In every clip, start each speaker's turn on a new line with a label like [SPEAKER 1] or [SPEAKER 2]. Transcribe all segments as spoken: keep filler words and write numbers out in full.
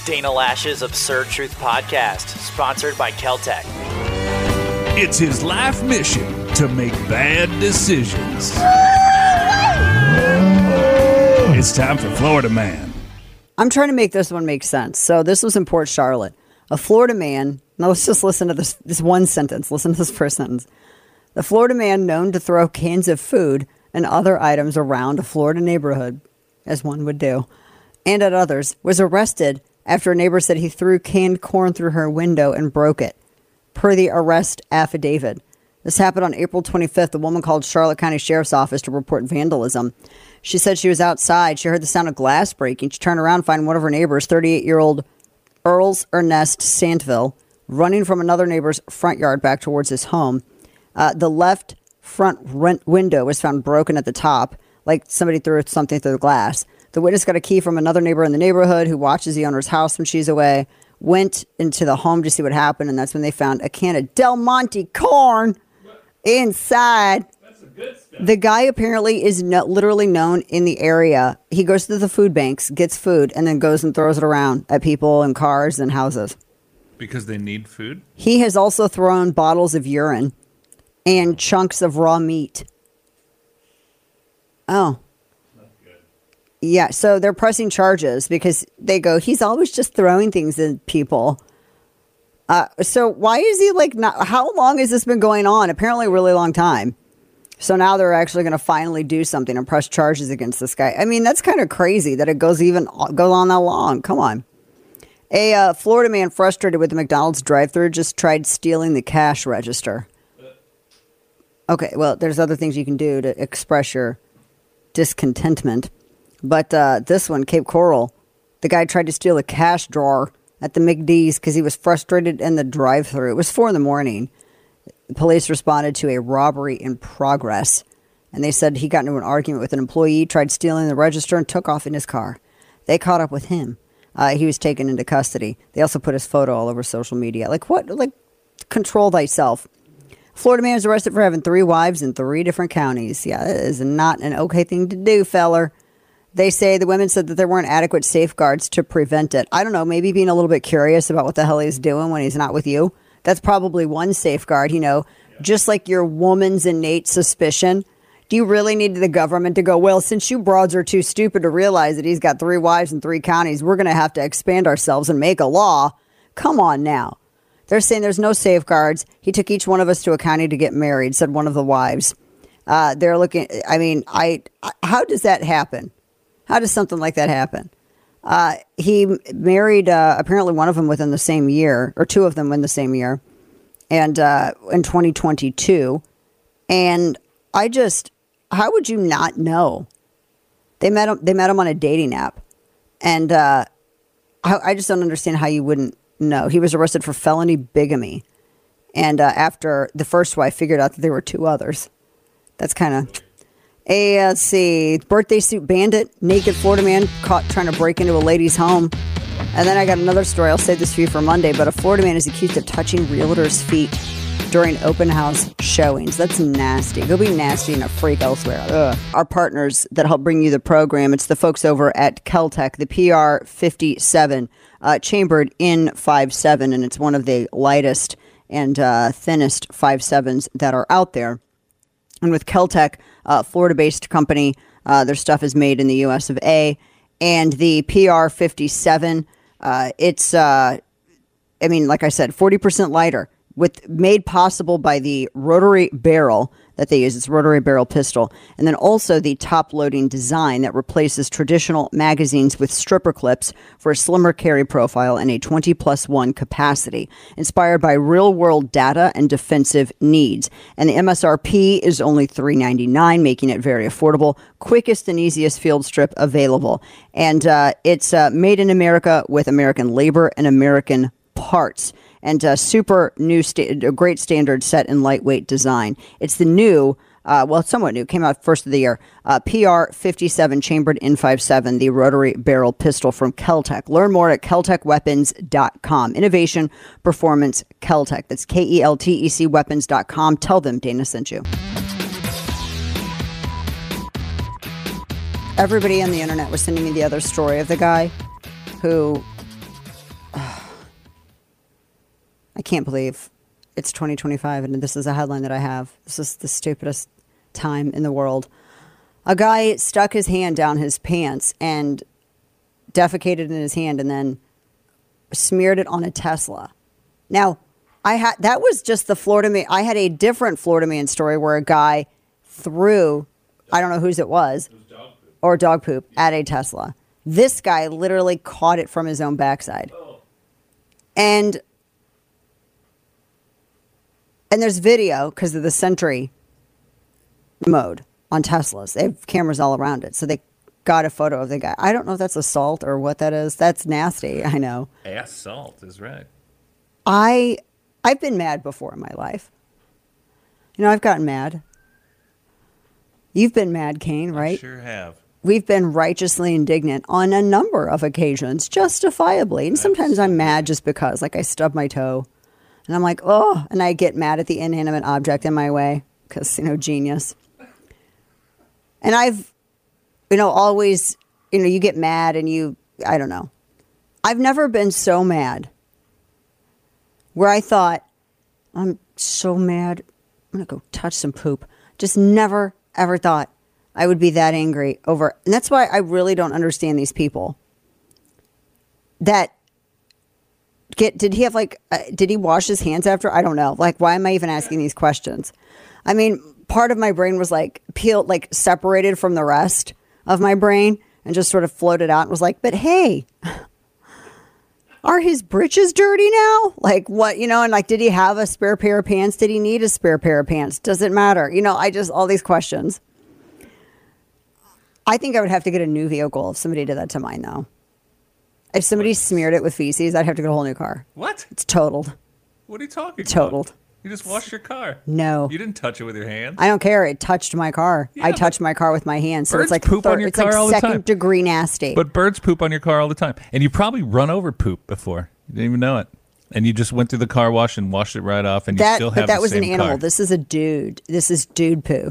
[SPEAKER 1] Dana Lash's Absurd Truth Podcast, sponsored by Keltec.
[SPEAKER 2] It's his life mission to make bad decisions. It's time for Florida Man.
[SPEAKER 3] I'm trying to make this one make sense. So this was in Port Charlotte. A Florida man, now let's just listen to this, this one sentence. Listen to this first sentence. The Florida man known to throw cans of food and other items around a Florida neighborhood, as one would do, and at others, was arrested after a neighbor said he threw canned corn through her window and broke it, per the arrest affidavit. This happened on April twenty-fifth. The woman called Charlotte County Sheriff's Office to report vandalism. She said she was outside. She heard the sound of glass breaking. She turned around and found one of her neighbors, thirty-eight-year-old Earls Ernest Santville, running from another neighbor's front yard back towards his home. Uh, the left front rent window was found broken at the top, like somebody threw something through the glass. The witness got a key from another neighbor in the neighborhood who watches the owner's house when she's away, went into the home to see what happened, and that's when they found a can of Del Monte corn inside. That's a good stuff. The guy apparently is no, literally known in the area. He goes to the food banks, gets food, and then goes and throws it around at people and cars and houses.
[SPEAKER 4] Because they need food?
[SPEAKER 3] He has also thrown bottles of urine and chunks of raw meat. Oh. Yeah, so they're pressing charges because they go, he's always just throwing things at people. Uh, so why is he like not? How long has this been going on? Apparently a really long time. So now they're actually going to finally do something and press charges against this guy. I mean, that's kind of crazy that it goes even goes on that long. Come on. A uh, Florida man frustrated with the McDonald's drive-thru just tried stealing the cash register. Okay, well, there's other things you can do to express your discontentment. But uh, this one, Cape Coral, the guy tried to steal a cash drawer at the McD's because he was frustrated in the drive-thru. It was four in the morning. The police responded to a robbery in progress, and they said he got into an argument with an employee, tried stealing the register, and took off in his car. They caught up with him. Uh, he was taken into custody. They also put his photo all over social media. Like, what? Like, control thyself. Florida man was arrested for having three wives in three different counties. Yeah, that is not an okay thing to do, feller. They say the women said that there weren't adequate safeguards to prevent it. I don't know, maybe being a little bit curious about what the hell he's doing when he's not with you. That's probably one safeguard, you know, yeah. Just like your woman's innate suspicion. Do you really need the government to go, well, since you broads are too stupid to realize that he's got three wives in three counties, we're going to have to expand ourselves and make a law? Come on now. They're saying there's no safeguards. He took each one of us to a county to get married, said one of the wives. Uh, they're looking, I mean, I, I how does that happen? How does something like that happen? Uh, he married uh, apparently one of them within the same year, or two of them in the same year, and uh, in twenty twenty-two. And I just, how would you not know? They met him. They met him on a dating app, and uh, I, I just don't understand how you wouldn't know. He was arrested for felony bigamy, and uh, after the first wife figured out that there were two others. That's kind of. A, uh, let's see, birthday suit bandit, naked Florida man caught trying to break into a lady's home. And then I got another story. I'll save this for you for Monday. But a Florida man is accused of touching realtors' feet during open house showings. That's nasty. Go be nasty and a freak elsewhere. Ugh. Our partners that help bring you the program, it's the folks over at Keltec, the P R fifty-seven, uh, chambered in five seven, and it's one of the lightest and uh, thinnest five sevens that are out there. And with Keltec, uh, Florida-based company, uh, their stuff is made in the U S of A. And the P R fifty-seven, uh, it's, uh, I mean, like I said, forty percent lighter, with made possible by the rotary barrel that they use. It's a rotary barrel pistol. And then also the top-loading design that replaces traditional magazines with stripper clips for a slimmer carry profile and a twenty plus one capacity, inspired by real-world data and defensive needs. And the M S R P is only three ninety-nine, making it very affordable. Quickest and easiest field strip available. And uh, it's uh, made in America with American labor and American parts. And a super new, sta- a great standard set in lightweight design. It's the new, uh, well, it's somewhat new, came out first of the year, uh, P R fifty-seven chambered in five seven, the rotary barrel pistol from Keltec. Learn more at keltec weapons dot com. Innovation, performance, Keltec. That's K E L T E C weapons dot com. Tell them Dana sent you. Everybody on the internet was sending me the other story of the guy who I can't believe it's twenty twenty-five and this is a headline that I have. This is the stupidest time in the world. A guy stuck his hand down his pants and defecated in his hand and then smeared it on a Tesla. Now, I had that was just the Florida man. I had a different Florida man story where a guy threw, I don't know whose it was, it was dog poop. or dog poop yeah. at a Tesla. This guy literally caught it from his own backside. Oh. And and there's video because of the Sentry mode on Teslas. They have cameras all around it. So they got a photo of the guy. I don't know if that's assault or what that is. That's nasty. I know.
[SPEAKER 4] Assault is right.
[SPEAKER 3] I, I've been mad before in my life. You know, I've gotten mad. You've been mad, Kane, right?
[SPEAKER 4] I sure have.
[SPEAKER 3] We've been righteously indignant on a number of occasions, justifiably. And sometimes Absolutely. I'm mad just because, like, I stub my toe. And I'm like, oh, and I get mad at the inanimate object in my way because, you know, genius. And I've, you know, always, you know, you get mad and you, I don't know. I've never been so mad where I thought, I'm so mad, I'm going to go touch some poop. Just never, ever thought I would be that angry over. And that's why I really don't understand these people that get, did he have like, uh, did he wash his hands after? I don't know. Like, why am I even asking these questions? I mean, part of my brain was like peeled, like separated from the rest of my brain and just sort of floated out and was like, but hey, are his britches dirty now? Like what, you know, and like, did he have a spare pair of pants? Did he need a spare pair of pants? Does it matter? You know, I just, all these questions. I think I would have to get a new vehicle if somebody did that to mine though. If somebody what? smeared it with feces, I'd have to get a whole new car.
[SPEAKER 4] What?
[SPEAKER 3] It's totaled.
[SPEAKER 4] What are you talking
[SPEAKER 3] about? Totaled.
[SPEAKER 4] You just washed your car.
[SPEAKER 3] No.
[SPEAKER 4] You didn't touch it with your hands.
[SPEAKER 3] I don't care. It touched my car. Yeah, I touched my car with my hands. So it's like
[SPEAKER 4] poop
[SPEAKER 3] third,
[SPEAKER 4] on your
[SPEAKER 3] it's
[SPEAKER 4] car
[SPEAKER 3] like
[SPEAKER 4] all the
[SPEAKER 3] second
[SPEAKER 4] time.
[SPEAKER 3] degree nasty.
[SPEAKER 4] But birds poop on your car all the time. And you probably run over poop before. You didn't even know it. And you just went through the car wash and washed it right off and you
[SPEAKER 3] that,
[SPEAKER 4] still
[SPEAKER 3] but
[SPEAKER 4] have
[SPEAKER 3] that
[SPEAKER 4] the
[SPEAKER 3] was
[SPEAKER 4] same
[SPEAKER 3] an animal.
[SPEAKER 4] car.
[SPEAKER 3] This is a dude. This is dude poo.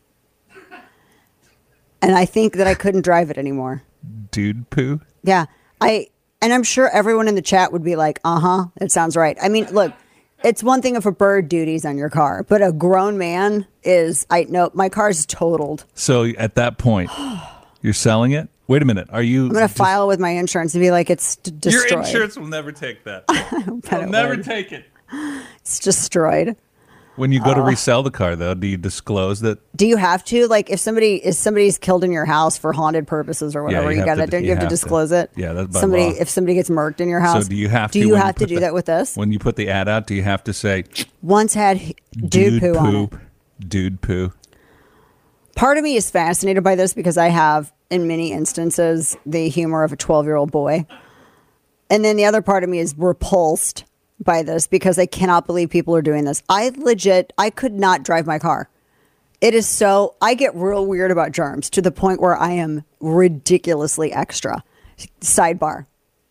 [SPEAKER 3] And I think that I couldn't drive it anymore.
[SPEAKER 4] Dude poo?
[SPEAKER 3] Yeah. I and I'm sure everyone in the chat would be like, uh-huh, it sounds right. I mean, look, it's one thing if a bird duties on your car, but a grown man is, I know, my car's totaled.
[SPEAKER 4] So at that point, you're selling it? Wait a minute. Are you?
[SPEAKER 3] I'm going to file with my insurance and be like, it's d- destroyed.
[SPEAKER 4] Your insurance will never take that. They'll never would. take it.
[SPEAKER 3] It's destroyed.
[SPEAKER 4] When you go uh, to resell the car, though, do you disclose that?
[SPEAKER 3] Do you have to? Like, if somebody is somebody's killed in your house for haunted purposes or whatever, yeah, you, you got to. Don't you, you have, have to disclose to. it?
[SPEAKER 4] Yeah, that's by
[SPEAKER 3] somebody.
[SPEAKER 4] law.
[SPEAKER 3] If somebody gets murked in your house,
[SPEAKER 4] so do you have
[SPEAKER 3] do
[SPEAKER 4] to?
[SPEAKER 3] you have
[SPEAKER 4] you
[SPEAKER 3] to do
[SPEAKER 4] the,
[SPEAKER 3] that with this?
[SPEAKER 4] When you put the ad out, do you have to say?
[SPEAKER 3] Once had dude,
[SPEAKER 4] dude
[SPEAKER 3] poo,
[SPEAKER 4] poo
[SPEAKER 3] on it.
[SPEAKER 4] Dude poo.
[SPEAKER 3] Part of me is fascinated by this because I have, in many instances, the humor of a twelve-year-old boy, and then the other part of me is repulsed by this because I cannot believe people are doing this. I legit, I could not drive my car. It is so, I get real weird about germs to the point where I am ridiculously extra. Sidebar.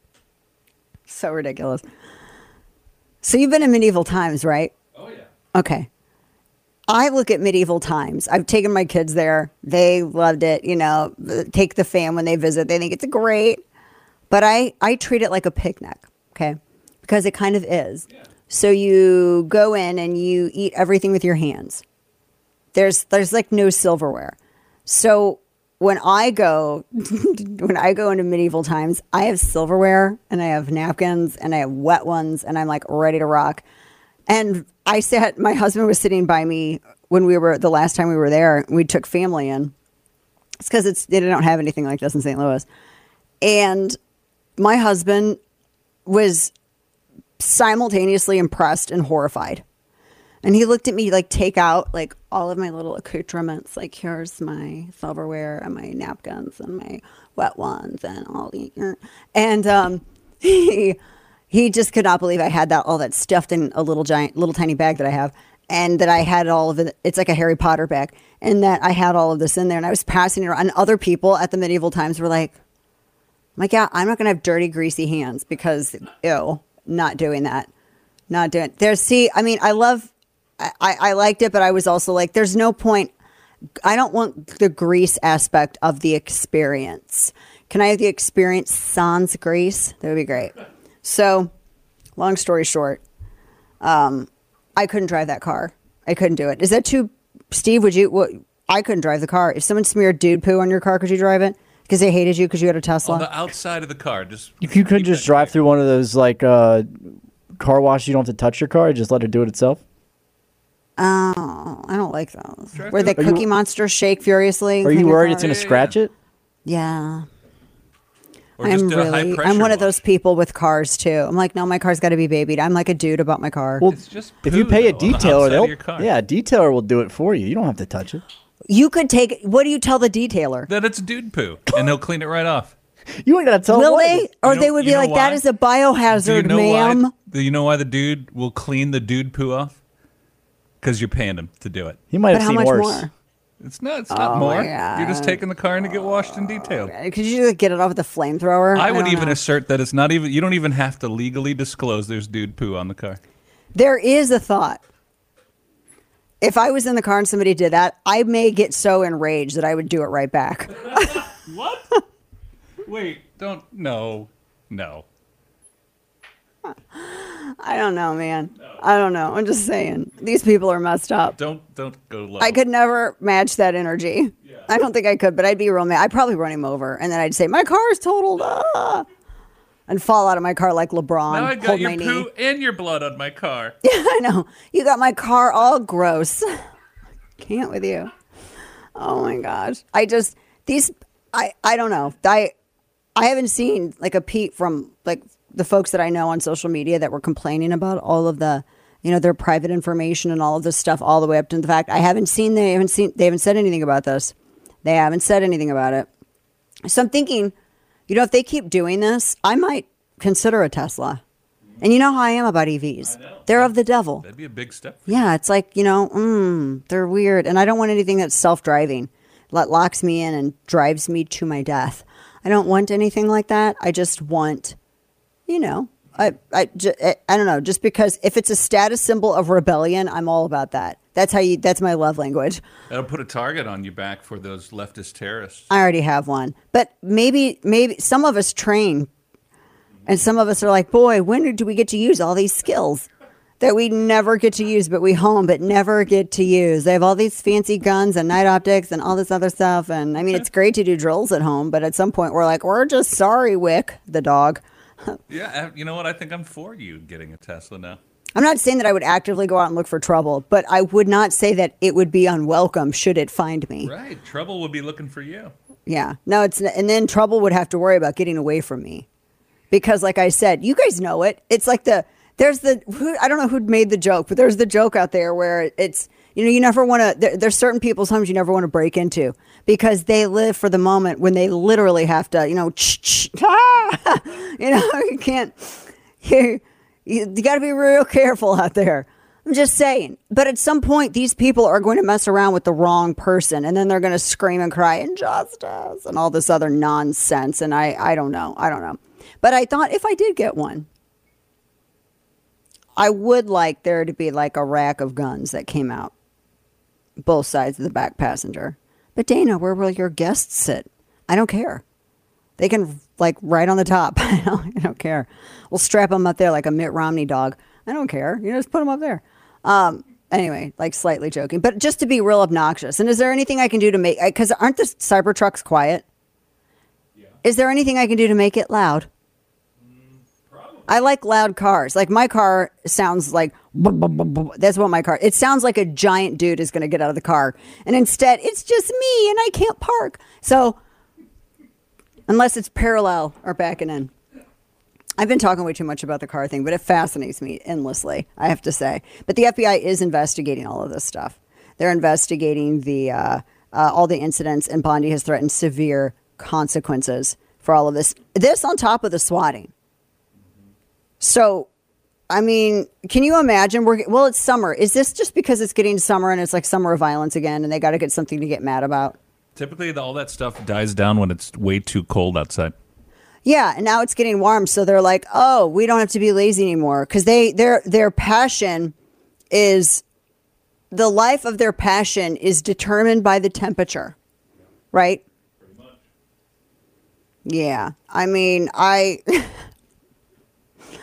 [SPEAKER 3] So ridiculous. So you've been in medieval times, right?
[SPEAKER 4] Oh, yeah.
[SPEAKER 3] Okay. I look at medieval times. I've taken my kids there. They loved it. You know, take the fam when they visit. They think it's great. But I, I treat it like a picnic. Okay. Because it kind of is. Yeah. So you go in and you eat everything with your hands. There's there's like no silverware. So when I go when I go into medieval times, I have silverware and I have napkins and I have wet ones and I'm like ready to rock. And I sat, my husband was sitting by me when we were the last time we were there. We took family in. It's because it's they don't have anything like this in Saint Louis. And my husband was simultaneously impressed and horrified. And he looked at me like take out like all of my little accoutrements. Like here's my silverware and my napkins and my wet ones and all the, and um, he, he just could not believe I had that, all that stuffed in a little giant, little tiny bag that I have. And that I had all of it. It's like a Harry Potter bag. And that I had all of this in there and I was passing it around. And other people at the medieval times were like, I'm like, yeah, I'm not going to have dirty, greasy hands because ew. Not doing that. Not doing there's see, I mean, I love I, I liked it, but I was also like, there's no point. I don't want the grease aspect of the experience. Can I have the experience sans grease? That would be great. So long story short, Um, I couldn't drive that car. I couldn't do it. Is that too, Steve? Would you? What, I couldn't drive the car. If someone smeared dude poo on your car, could you drive it? Because they hated you because you had a Tesla.
[SPEAKER 4] On the outside of the car, just
[SPEAKER 5] If you could
[SPEAKER 4] keep
[SPEAKER 5] just
[SPEAKER 4] that
[SPEAKER 5] drive
[SPEAKER 4] going.
[SPEAKER 5] through one of those like uh, car washes, you don't have to touch your car. Just let it do it itself.
[SPEAKER 3] Oh, I don't like those.
[SPEAKER 4] Drive
[SPEAKER 3] Where the
[SPEAKER 4] through-
[SPEAKER 5] Are you-
[SPEAKER 3] Cookie Monsters shake furiously. and
[SPEAKER 5] Are
[SPEAKER 3] clean
[SPEAKER 5] you
[SPEAKER 3] your
[SPEAKER 5] worried
[SPEAKER 3] car?
[SPEAKER 5] it's going to
[SPEAKER 4] Yeah, yeah,
[SPEAKER 5] scratch
[SPEAKER 4] yeah.
[SPEAKER 5] it?
[SPEAKER 3] Yeah.
[SPEAKER 4] Or just
[SPEAKER 3] I'm
[SPEAKER 4] do a high
[SPEAKER 3] really,
[SPEAKER 4] pressure
[SPEAKER 3] I'm one of
[SPEAKER 4] wash.
[SPEAKER 3] those people with cars too. I'm like, no, my car's got to be babied. I'm like a dude about my car.
[SPEAKER 5] Well,
[SPEAKER 4] It's just
[SPEAKER 5] if you
[SPEAKER 4] poo,
[SPEAKER 5] pay a
[SPEAKER 4] though, on the
[SPEAKER 5] detailer,
[SPEAKER 4] outside of
[SPEAKER 5] they'll
[SPEAKER 4] your car.
[SPEAKER 5] yeah, a detailer will do it for you. You don't have to touch it.
[SPEAKER 3] You could take, what do you tell the detailer?
[SPEAKER 4] That it's dude poo, and he'll clean it right off.
[SPEAKER 5] You ain't got to tell
[SPEAKER 3] Will
[SPEAKER 5] them.
[SPEAKER 3] they? Or
[SPEAKER 4] You know-
[SPEAKER 3] they would
[SPEAKER 4] you
[SPEAKER 3] be
[SPEAKER 4] know
[SPEAKER 3] like, that
[SPEAKER 4] why?
[SPEAKER 3] is a
[SPEAKER 4] Do you
[SPEAKER 3] biohazard,
[SPEAKER 4] know
[SPEAKER 3] ma'am.
[SPEAKER 4] why? Do you know why the dude will clean the dude poo off? Because you're paying him to do it.
[SPEAKER 5] He might
[SPEAKER 3] But
[SPEAKER 5] have
[SPEAKER 3] how
[SPEAKER 5] seen
[SPEAKER 3] much
[SPEAKER 5] worse.
[SPEAKER 3] more?
[SPEAKER 4] It's not. It's not
[SPEAKER 3] Oh,
[SPEAKER 4] more.
[SPEAKER 3] my
[SPEAKER 4] You're just
[SPEAKER 3] God.
[SPEAKER 4] taking the car in to get washed and detailed.
[SPEAKER 3] Could you get it off with a flamethrower?
[SPEAKER 4] I would
[SPEAKER 3] don't
[SPEAKER 4] even
[SPEAKER 3] know.
[SPEAKER 4] assert that it's not even. You don't even have to legally disclose there's dude poo on the car.
[SPEAKER 3] There is a thought. If I was in the car and somebody did that, I may get so enraged that I would do it right back.
[SPEAKER 4] What? Wait, don't. No, no.
[SPEAKER 3] I don't know, man. I don't know. I'm just saying. These people are messed up.
[SPEAKER 4] Don't don't go low.
[SPEAKER 3] I could never match that energy.
[SPEAKER 4] Yeah.
[SPEAKER 3] I don't think I could, but I'd be real mad. I'd probably run him over, and then I'd say, my car is totaled. Ah! And fall out of my car like LeBron.
[SPEAKER 4] Now I got
[SPEAKER 3] hold
[SPEAKER 4] your
[SPEAKER 3] my
[SPEAKER 4] poo
[SPEAKER 3] knee.
[SPEAKER 4] and your blood on my car.
[SPEAKER 3] I know. You got my car all gross. Can't with you. Oh my gosh. I just these I I don't know. I I haven't seen like a peep from like the folks that I know on social media that were complaining about all of the, you know, their private information and all of this stuff all the way up to the fact I haven't seen they haven't seen they haven't said anything about this. They haven't said anything about it. So I'm thinking, you know, if they keep doing this, I might consider a Tesla. And you know how I am about E Vs. They're of the devil.
[SPEAKER 4] That'd be a big step. For
[SPEAKER 3] Yeah, it's like, you know, mm, they're weird. And I don't want anything that's self-driving, that locks me in and drives me to my death. I don't want anything like that. I just want, you know, I, I, ju- I, I don't know, just because if it's a status symbol of rebellion, I'm all about that. That's how you, that's my love language.
[SPEAKER 4] That'll put a target on your back for those leftist terrorists.
[SPEAKER 3] I already have one. But maybe, maybe some of us train and some of us are like, boy, when do we get to use all these skills that we never get to use, but we home, but never get to use? They have all these fancy guns and night optics and all this other stuff. And I mean, it's great to do drills at home, but at some point we're like, we're just sorry, Wick, the dog.
[SPEAKER 4] Yeah, I- you know what? I think I'm for you getting a Tesla now.
[SPEAKER 3] I'm not saying that I would actively go out and look for trouble, but I would not say that it would be unwelcome should it find me.
[SPEAKER 4] Right. Trouble would be looking for you.
[SPEAKER 3] Yeah. No, it's, and then trouble would have to worry about getting away from me. Because like I said, you guys know it. It's like the, there's the, who, I don't know who made the joke, but there's the joke out there where it's, you know, you never want to, there, there's certain people's homes you never want to break into because they live for the moment when they literally have to, you know, ah! you know, you can't, you, you, you got to be real careful out there. I'm just saying. But at some point, these people are going to mess around with the wrong person, and then they're going to scream and cry injustice and all this other nonsense. And I, I don't know. I don't know. But I thought if I did get one, I would like there to be like a rack of guns that came out both sides of the back passenger. But Dana, where will your guests sit? I don't care. They can like right on the top. I don't, I don't care. We'll strap them up there like a Mitt Romney dog. I don't care. You know, just put them up there. Um, anyway, like slightly joking, but just to be real obnoxious. And is there anything I can do to make, because aren't the Cybertrucks quiet? Yeah. Is there anything I can do to make it loud? I like loud cars. Like my car sounds like, that's what my car, it sounds like a giant dude is going to get out of the car. And instead it's just me and I can't park. So unless it's parallel or backing in. I've been talking way too much about the car thing, but it fascinates me endlessly, I have to say. But the F B I is investigating all of this stuff. They're investigating the uh, uh, all the incidents, and Bondi has threatened severe consequences for all of this. This on top of the swatting. So, I mean, can you imagine? We're well, it's summer. Is this just because it's getting summer and it's like summer of violence again, and they got to get something to get mad about?
[SPEAKER 4] Typically, the, all that stuff dies down when it's way too cold outside.
[SPEAKER 3] Yeah, and now it's getting warm, so they're like, "Oh, we don't have to be lazy anymore," because they their their passion is the life of their passion is determined by the temperature, right?
[SPEAKER 4] Pretty much.
[SPEAKER 3] Yeah, I mean, I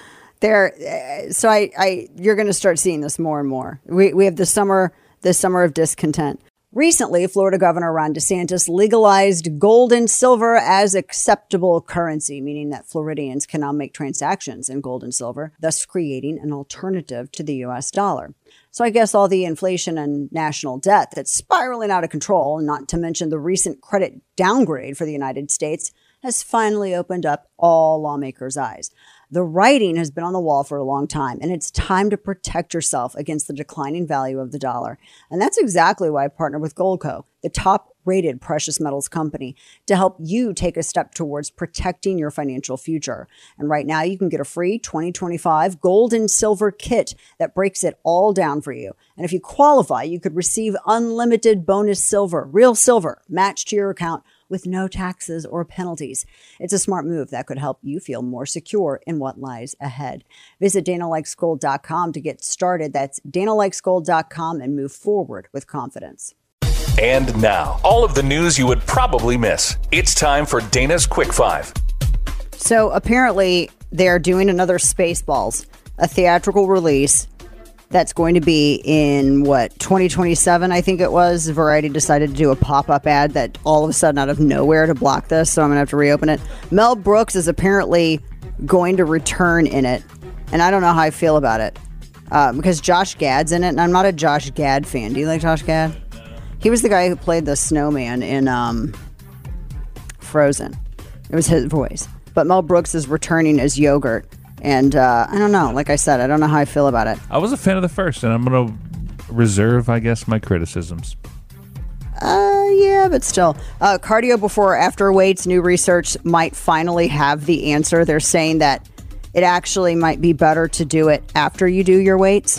[SPEAKER 3] There, uh, so I, I, you're going to start seeing this more and more. We we have the summer, the summer of discontent. Recently, Florida Governor Ron DeSantis legalized gold and silver as acceptable currency, meaning that Floridians can now make transactions in gold and silver, thus creating an alternative to the U S dollar. So I guess all the inflation and national debt that's spiraling out of control, not to mention the recent credit downgrade for the United States, has finally opened up all lawmakers' eyes. The writing has been on the wall for a long time, and it's time to protect yourself against the declining value of the dollar. And that's exactly why I partnered with Goldco, the top-rated precious metals company, to help you take a step towards protecting your financial future. And right now, you can get a free twenty twenty-five gold and silver kit that breaks it all down for you. And if you qualify, you could receive unlimited bonus silver, real silver, matched to your account, with no taxes or penalties. It's a smart move that could help you feel more secure in what lies ahead. Visit Dana Likes Gold dot com to get started. That's Dana Likes Gold dot com and move forward with confidence.
[SPEAKER 6] And now, all of the news you would probably miss. It's time for Dana's Quick Five.
[SPEAKER 3] So apparently they're doing another Spaceballs, a theatrical release that's going to be in, what, twenty twenty-seven, I think it was. Variety decided to do a pop-up ad that all of a sudden out of nowhere to block this, so I'm going to have to reopen it. Mel Brooks is apparently going to return in it, and I don't know how I feel about it, uh, because Josh Gad's in it, and I'm not a Josh Gad fan. Do you like Josh Gad? He was the guy who played the snowman in um, Frozen. It was his voice. But Mel Brooks is returning as Yogurt. And uh, I don't know. Like I said, I don't know how I feel about it.
[SPEAKER 4] I was a fan of the first, and I'm going to reserve, I guess, my criticisms.
[SPEAKER 3] Uh, yeah, but still. Uh, cardio before or after weights, new research might finally have the answer. They're saying that it actually might be better to do it after you do your weights.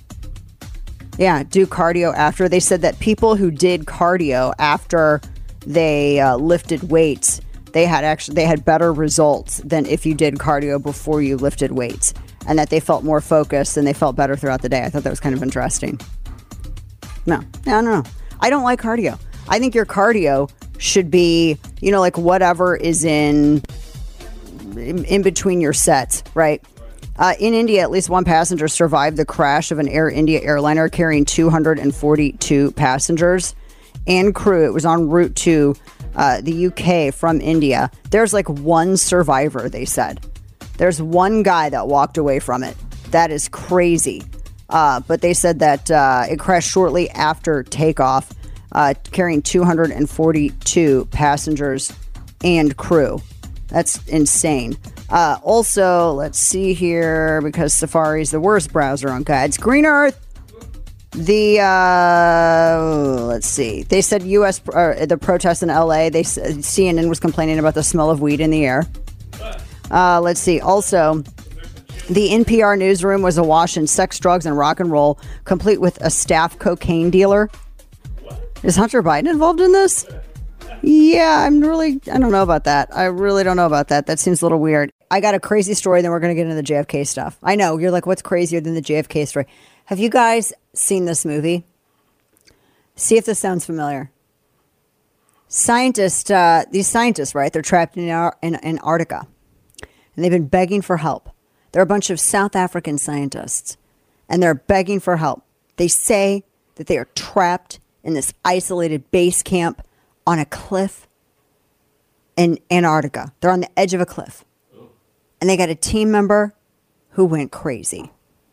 [SPEAKER 3] Yeah, do cardio after. They said that people who did cardio after they uh, lifted weights, they had actually they had better results than if you did cardio before you lifted weights, and that they felt more focused and they felt better throughout the day. I thought that was kind of interesting. No, no, no, no. I don't like cardio. I think your cardio should be, you know, like whatever is in in, in between your sets, right? Uh, in India, at least one passenger survived the crash of an Air India airliner carrying two hundred forty-two passengers and crew. It was en route to uh, the U K from India. There's like one survivor, they said. There's one guy that walked away from it. That is crazy. Uh, but they said that uh, it crashed shortly after takeoff, uh, carrying two hundred forty-two passengers and crew. That's insane. Uh, also, let's see here, because Safari is the worst browser on God's green earth. The, uh, let's see. They said U S, uh, the protests in L A, they C N N was complaining about the smell of weed in the air. Uh, let's see. Also, the N P R newsroom was awash in sex, drugs, and rock and roll, complete with a staff cocaine dealer. Is Hunter Biden involved in this? Yeah, I'm really, I don't know about that. I really don't know about that. That seems a little weird. I got a crazy story, then we're going to get into the J F K stuff. I know, you're like, what's crazier than the J F K story? Have you guys seen this movie? See if this sounds familiar. Scientists, uh, these scientists, right? They're trapped in, in Antarctica, and they've been begging for help. They're a bunch of South African scientists, and they're begging for help. They say that they are trapped in this isolated base camp on a cliff in Antarctica. They're on the edge of a cliff. And they got a team member who went crazy.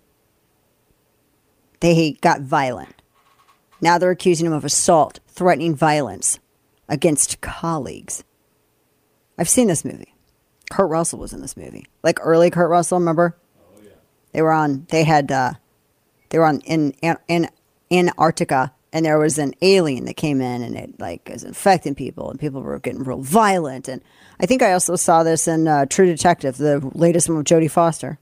[SPEAKER 3] They got violent. Now they're accusing him of assault, threatening violence against colleagues. I've seen this movie. Kurt Russell was in this movie. Like early Kurt Russell, remember? Oh, yeah. They were on, they had, uh, they were on, in, in, in Antarctica. And there was an alien that came in and it like was infecting people and people were getting real violent. And I think I also saw this in uh, True Detective, the latest one with Jodie Foster.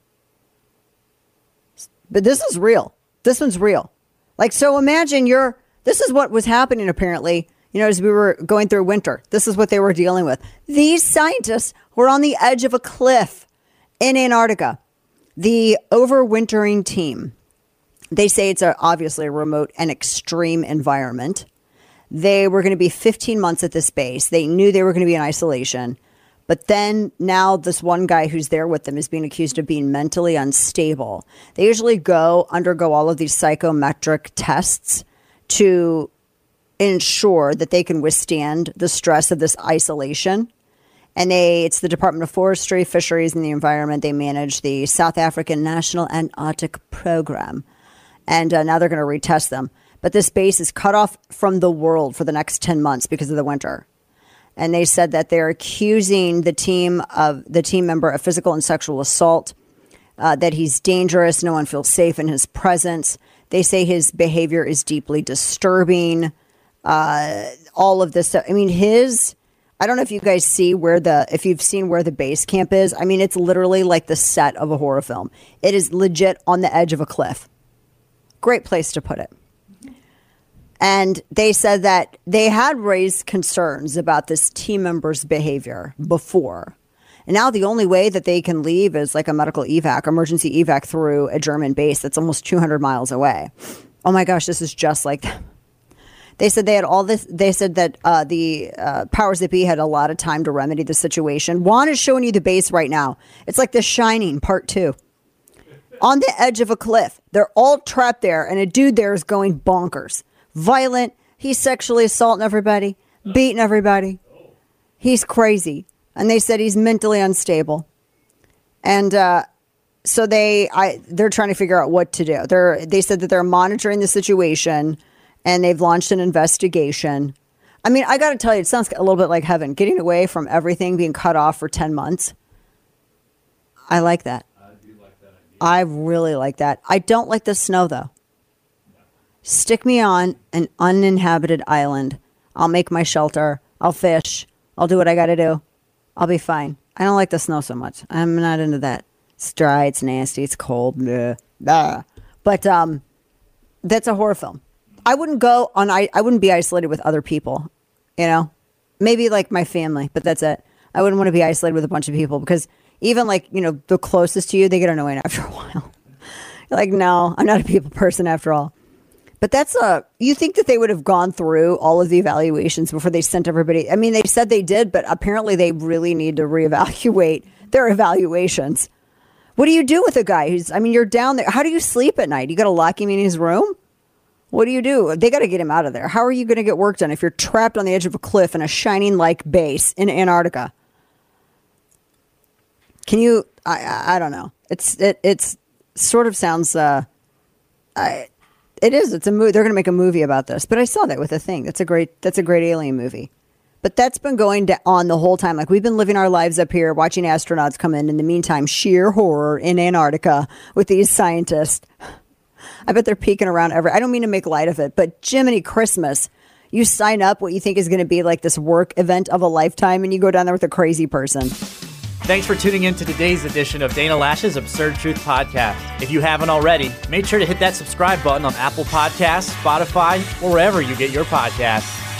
[SPEAKER 3] But this is real. This one's real. Like, so imagine you're, this is what was happening apparently, you know, as we were going through winter. This is what they were dealing with. These scientists were on the edge of a cliff in Antarctica. The overwintering team. They say it's a, obviously a remote and extreme environment. They were going to be fifteen months at this base. They knew they were going to be in isolation. But then now this one guy who's there with them is being accused of being mentally unstable. They usually go undergo all of these psychometric tests to ensure that they can withstand the stress of this isolation. And they, it's the Department of Forestry, Fisheries, and the Environment. They manage the South African National Antarctic Program. And uh, now they're going to retest them. But this base is cut off from the world for the next ten months because of the winter. And they said that they're accusing the team of the team member of physical and sexual assault, uh, that he's dangerous. No one feels safe in his presence. They say his behavior is deeply disturbing. Uh, all of this stuff. I mean, his, I don't know if you guys see where the, if you've seen where the base camp is. I mean, it's literally like the set of a horror film. It is legit on the edge of a cliff. Great place to put it. And they said that they had raised concerns about this team member's behavior before. And now the only way that they can leave is like a medical evac, emergency evac through a German base that's almost two hundred miles away. Oh my gosh, this is just like them. They said they had all this. They said that uh, the uh, powers that be had a lot of time to remedy the situation. Juan is showing you the base right now. It's like The Shining Part Two. On the edge of a cliff. They're all trapped there, and a dude there is going bonkers. Violent. He's sexually assaulting everybody, beating everybody. He's crazy. And they said he's mentally unstable. And uh, so they, I, they're trying to figure out what to do. They're, they said that they're monitoring the situation, and they've launched an investigation. I mean, I got to tell you, it sounds a little bit like heaven. Getting away from everything, being cut off for ten months. I like that. I do like that idea. I really like that. I don't like the snow, though. Stick me on an uninhabited island. I'll make my shelter. I'll fish. I'll do what I got to do. I'll be fine. I don't like the snow so much. I'm not into that. It's dry. It's nasty. It's cold. Blah, blah. But um, that's a horror film. I wouldn't go on. I, I wouldn't be isolated with other people. You know, maybe like my family, but that's it. I wouldn't want to be isolated with a bunch of people because even like, you know, the closest to you, they get annoying after a while. You're like, no, I'm not a people person after all. But that's a, you think that they would have gone through all of the evaluations before they sent everybody. I mean, they said they did, but apparently they really need to reevaluate their evaluations. What do you do with a guy who's, I mean, you're down there. How do you sleep at night? You got to lock him in his room? What do you do? They got to get him out of there. How are you going to get work done if you're trapped on the edge of a cliff in a shining like base in Antarctica? Can you, I, I don't know. It's, it, it's sort of sounds, uh, I, It is. It's a movie. They're going to make a movie about this. But I saw that with a thing. That's a great. That's a great alien movie. But that's been going on the whole time. Like we've been living our lives up here, watching astronauts come in. In the meantime, sheer horror in Antarctica with these scientists. I bet they're peeking around every. I don't mean to make light of it, but Jiminy Christmas, you sign up what you think is going to be like this work event of a lifetime, and you go down there with a crazy person.
[SPEAKER 1] Thanks for tuning in to today's edition of Dana Lash's Absurd Truth Podcast. If you haven't already, make sure to hit that subscribe button on Apple Podcasts, Spotify, or wherever you get your podcasts.